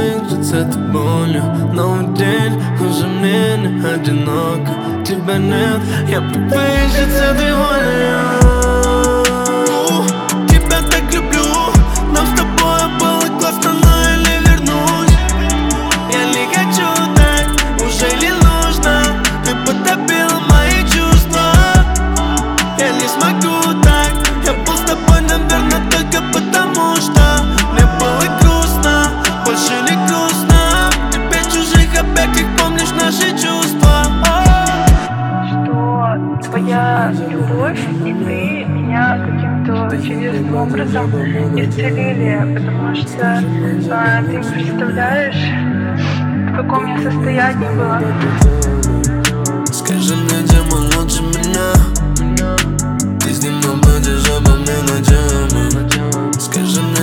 жить с этой болью. Новый день, уже мне не одиноко. Тебя нет, я привык жить с этой болью. Тебя так люблю, нам с тобой было классно, но я не вернусь. Я не хочу так, уже не нужно. Ты потопила мои чувства. Я не смогу так, я был с тобой, наверное, только потому что мне было грустно, больше не грустно. Ты без чужих опять, как помнишь наши чувства. Что твоя любовь и ты меня каким-то чудесным образом исцелили, потому что ты не представляешь, в каком я состоянии была. Скажи мне, Дима, лучше меня. Ты с ним, но будешь обо мне ночами. Скажи мне,